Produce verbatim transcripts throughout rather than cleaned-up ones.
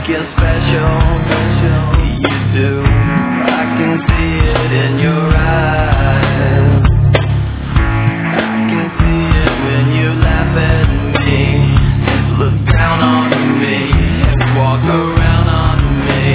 you special. You do. I can see it in your eyes. I can see it when you laugh at me, look down on me, and walk around on me.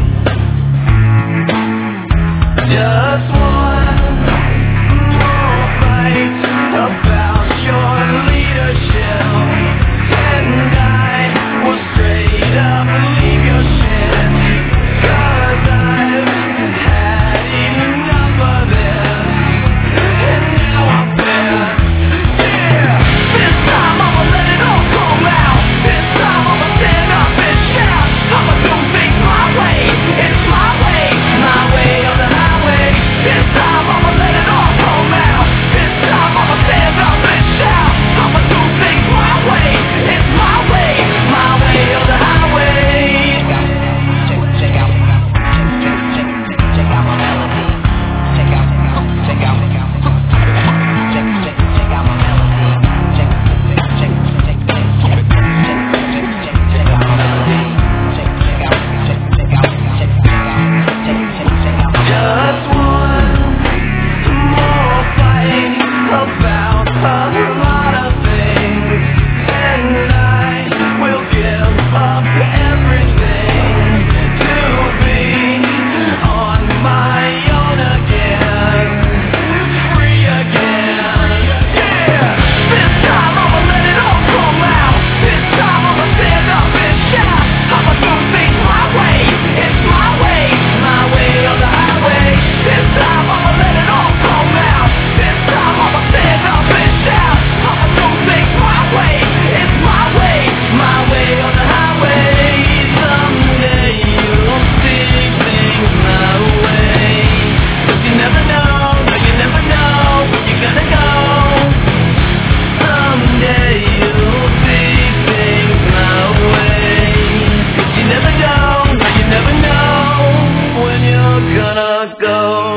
Just one more fight about your leadership, and I will straight up leave your shit. Cause I've had enough of this, and now I'm pissed. Yeah, this time I'ma let it all come out. This time I'ma stand up and shout. I'ma do things my way. It's my way, my way or the highway. This time I'ma let it all come out. This time I'ma stand up and shout. I'ma do things my way. It's my way, my way or the highway. Check, check out, check, check, check, check out my melody. Check out, check out, check, check, check out my melody. Check, check, check, check, check, check, check, check, check out my melody. Check, check out, check, check out, check, check out, check, check, check out my melody. Just one more fight about a lot of things, and I will give up everything to be on my own again, free again. Yeah, this time I'ma let it all come out. This time I'ma stand up and shout. I'ma do things my way. It's my way, my way or the highway. This time I'ma let it all come out. This time I'ma stand up and shout. I'ma do things my way. It's my way, my way or the highway. Someday you'll see things my way. But you never know, no you never know where you're gonna go. Someday you'll see things my way. But you never know, no you never know when you're gonna go.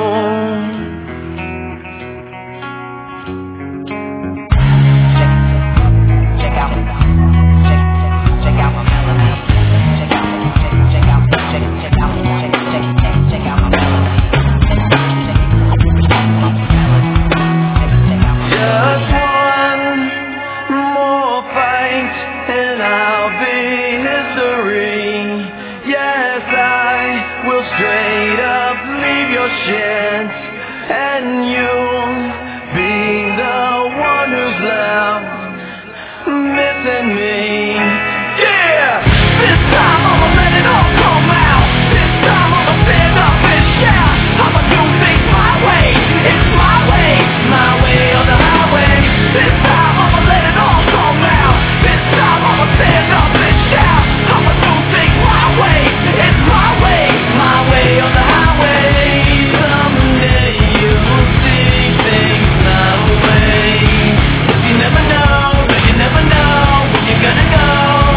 Check out, check, check out my melody. Check out, check, check out, check, check out, check, check, check, check out my melody. Check, check, check out my melody. Check, check out my melody. Just one more fight, and I'll be history. Yes, I will straight up leave your shit, and you'll be the one who's left missing me. Yeah, this time I'ma let it all come out. This time I'ma stand up and shout. I'ma do things my way. It's my way, my way or the highway. This time I'ma let it all come out. This time I'ma stand up and shout. I'ma do things my way. It's my way, my way or the highway. Someday you'll see things my way. But you never know, no you never know where you're gonna go.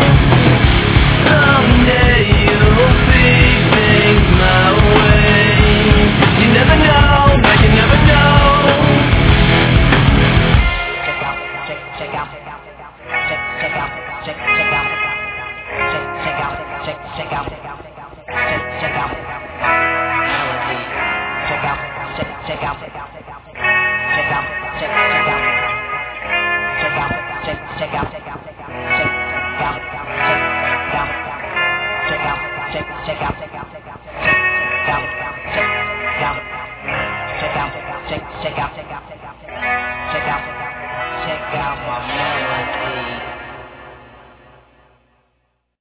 Someday you'll see things my way. But you never know, no you never know. Check out, check, check out, check, check out, check, check out, check, check out, check, check out, check, check out, melody. Check out, check, check out, check out, check, check out, check, check out, check out, check, check out, check out, check out, check out, check out, check, check out, check out, check out, check out, check out, check out, check, check out, check out, check out, check out, check out my melody.